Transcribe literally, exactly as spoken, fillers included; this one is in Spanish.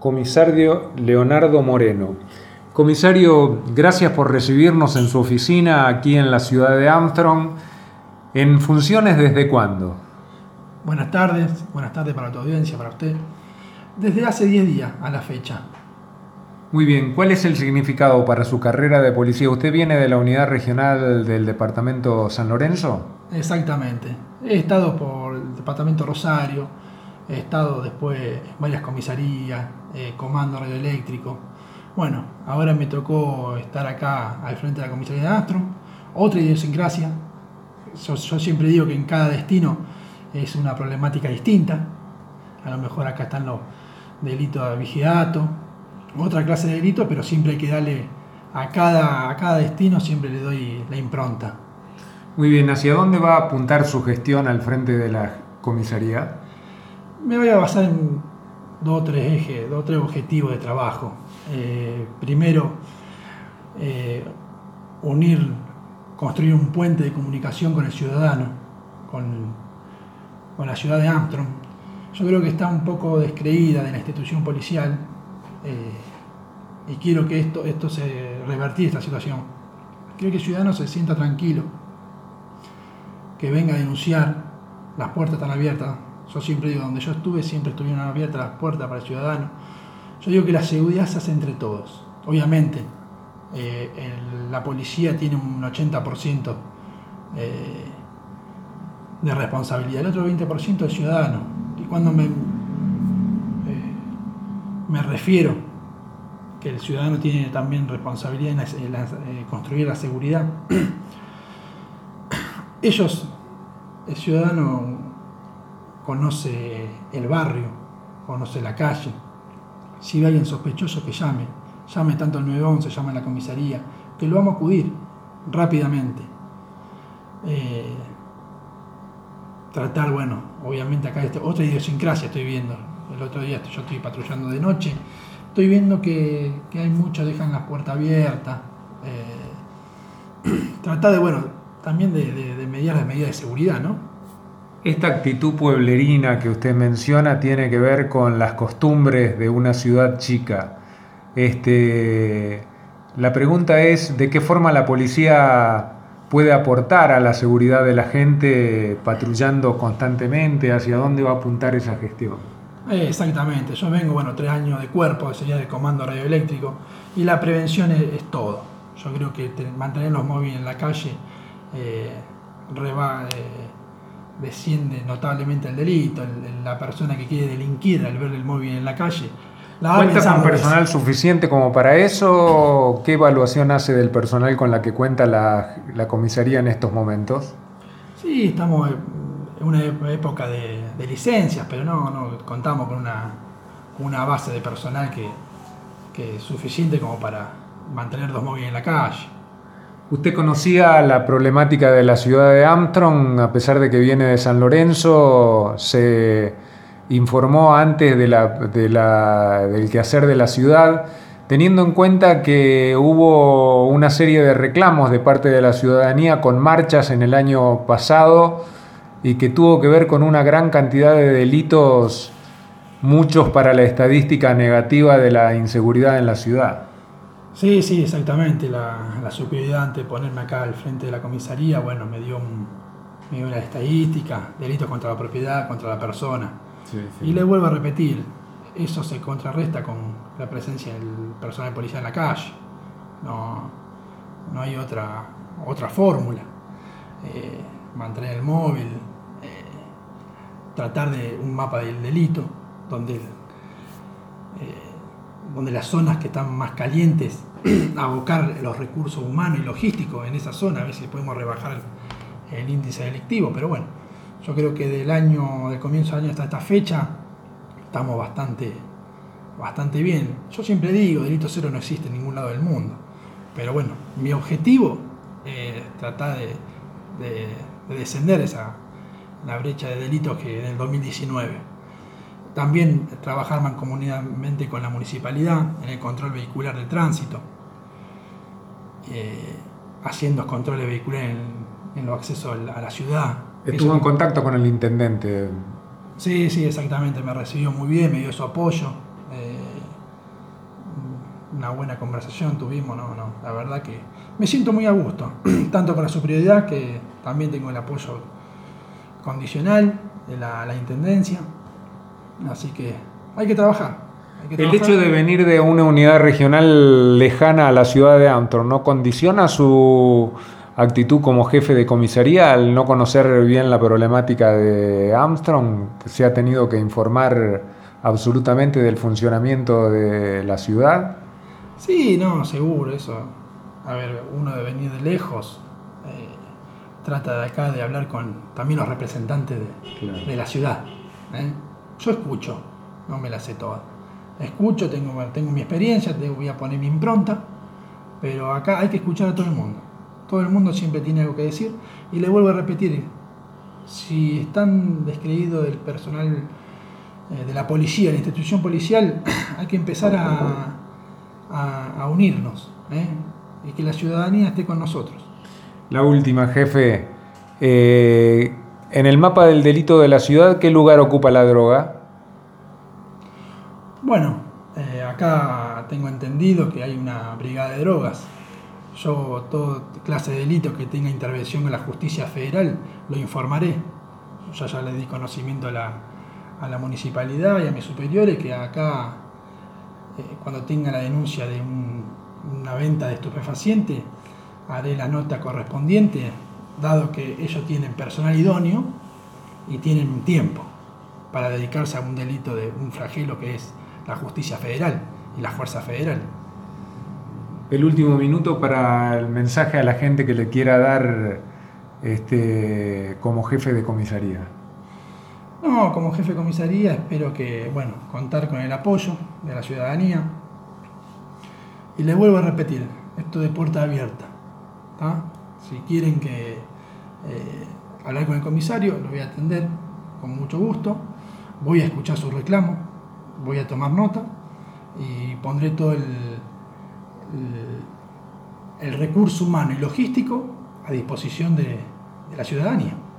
comisario Leonardo Moreno. Comisario, gracias por recibirnos en su oficina aquí en la ciudad de Armstrong. ¿En funciones desde cuándo? Buenas tardes, buenas tardes para tu audiencia, para usted. Desde hace diez días a la fecha. Muy bien, ¿cuál es el significado para su carrera de policía? ¿Usted viene de la unidad regional del departamento San Lorenzo? Exactamente. He estado por el departamento Rosario, he estado después en varias comisarías, eh, comando radioeléctrico. Bueno, ahora me tocó estar acá al frente de la comisaría de Armstrong. Otra idiosincrasia. Yo, yo siempre digo que en cada destino es una problemática distinta. A lo mejor acá están los delitos de vigilato, otra clase de delito, pero siempre hay que darle a cada, a cada destino, siempre le doy la impronta. Muy bien, ¿hacia dónde va a apuntar su gestión al frente de la comisaría? Me voy a basar en dos o tres ejes, dos o tres objetivos de trabajo. Eh, primero, eh, unir, construir un puente de comunicación con el ciudadano, con, con la ciudad de Armstrong. Yo creo que está un poco descreída de la institución policial. Eh, y quiero que esto, esto se revertir esta situación. Quiero que el ciudadano se sienta tranquilo, que venga a denunciar. Las puertas están abiertas. Yo siempre digo, donde yo estuve siempre estuvieron abiertas las puertas para el ciudadano. Yo digo que la seguridad se hace entre todos. Obviamente eh, el, la policía tiene un ochenta por ciento eh, de responsabilidad, el otro veinte por ciento del ciudadano. Y cuando me Me refiero que el ciudadano tiene también responsabilidad en, la, en la, eh, construir la seguridad. Ellos, el ciudadano conoce el barrio, conoce la calle. Si ve a alguien sospechoso, que llame. Llame tanto al nueve once, llame a la comisaría, que lo vamos a acudir rápidamente. Eh, tratar, bueno, obviamente acá este, otra idiosincrasia estoy viendo. El otro día yo estoy patrullando de noche, estoy viendo que, que hay muchos dejan las puertas abiertas. Eh, tratar de, bueno, también de, de, de mediar las medidas de seguridad, ¿no? Esta actitud pueblerina que usted menciona tiene que ver con las costumbres de una ciudad chica. Este, la pregunta es, ¿de qué forma la policía puede aportar a la seguridad de la gente patrullando constantemente? ¿Hacia dónde va a apuntar esa gestión? Exactamente, yo vengo, bueno, tres años de cuerpo, sería de comando radioeléctrico, y la prevención es, es todo. Yo creo que te, mantener los móviles en la calle eh, reba, eh, desciende notablemente el delito. El, la persona que quiere delinquir al ver el móvil en la calle, la ¿cuenta con personal suficiente como para eso? ¿Qué evaluación hace del personal con la que cuenta la, la comisaría en estos momentos? Sí, estamos en una época de, de licencias, pero no, no contamos con una, una base de personal que, que es suficiente como para mantener dos móviles en la calle. ¿Usted conocía la problemática de la ciudad de Armstrong, a pesar de que viene de San Lorenzo? ¿Se informó antes de la, de la, del quehacer de la ciudad, teniendo en cuenta que hubo una serie de reclamos de parte de la ciudadanía con marchas en el año pasado y que tuvo que ver con una gran cantidad de delitos, muchos para la estadística negativa de la inseguridad en la ciudad? Sí, sí, exactamente. La, la superioridad ante ponerme acá al frente de la comisaría, bueno, me dio, un, me dio una estadística, delitos contra la propiedad, contra la persona. Sí, sí. Y le vuelvo a repetir, eso se contrarresta con la presencia del personal policial en la calle. No, no hay otra, otra fórmula. Eh, mantener el móvil, eh, tratar de un mapa del delito, donde, eh, donde las zonas que están más calientes, abocar los recursos humanos y logísticos en esa zona, a ver si podemos rebajar el, el índice delictivo. Pero bueno, yo creo que del año, del comienzo del año hasta esta fecha, estamos bastante, bastante bien. Yo siempre digo, delito cero no existe en ningún lado del mundo. Pero bueno, mi objetivo es tratar de, de, de descender esa la brecha de delitos que en el dos mil diecinueve. También trabajar mancomunadamente con la municipalidad en el control vehicular del tránsito, eh, haciendo controles vehiculares en, en los accesos a la ciudad. Estuvo Eso, en contacto con el intendente. Sí, sí, exactamente, me recibió muy bien, me dio su apoyo. Eh, una buena conversación tuvimos, no, no, la verdad que me siento muy a gusto, tanto con la superioridad, que también tengo el apoyo condicional de la, la intendencia, así que hay que trabajar. Hay que El trabajar. hecho de venir de una unidad regional lejana a la ciudad de Armstrong, ¿no condiciona su actitud como jefe de comisaría al no conocer bien la problemática de Armstrong? ¿Se ha tenido que informar absolutamente del funcionamiento de la ciudad? Sí, no, seguro, eso. A ver, uno de venir de lejos, eh, trata de acá de hablar con también los representantes de, Claro. de la ciudad. ¿eh? Yo escucho, no me la sé toda. Escucho, tengo, tengo mi experiencia, tengo, voy a poner mi impronta, pero acá hay que escuchar a todo el mundo. Todo el mundo siempre tiene algo que decir, y le vuelvo a repetir, si están descreídos del personal eh, de la policía, de la institución policial, hay que empezar a, a, a unirnos, ¿eh? y que la ciudadanía esté con nosotros. La última, jefe. Eh, en el mapa del delito de la ciudad, ¿qué lugar ocupa la droga? Bueno, eh, acá tengo entendido que hay una brigada de drogas. Yo, toda clase de delito que tenga intervención con la justicia federal, lo informaré. Yo ya le di conocimiento a la, a la municipalidad y a mis superiores que acá, eh, cuando tenga la denuncia de un, una venta de estupefaciente, haré la nota correspondiente, dado que ellos tienen personal idóneo y tienen tiempo para dedicarse a un delito de un flagelo que es la justicia federal y la fuerza federal. El último minuto para el mensaje a la gente que le quiera dar este, como jefe de comisaría. No, como jefe de comisaría espero que, bueno, contar con el apoyo de la ciudadanía. Y les vuelvo a repetir, esto de puerta abierta. ¿tá? Si quieren que eh, hablar con el comisario, lo voy a atender con mucho gusto. Voy a escuchar su reclamo, voy a tomar nota y pondré todo el, el, el recurso humano y logístico a disposición de, de la ciudadanía.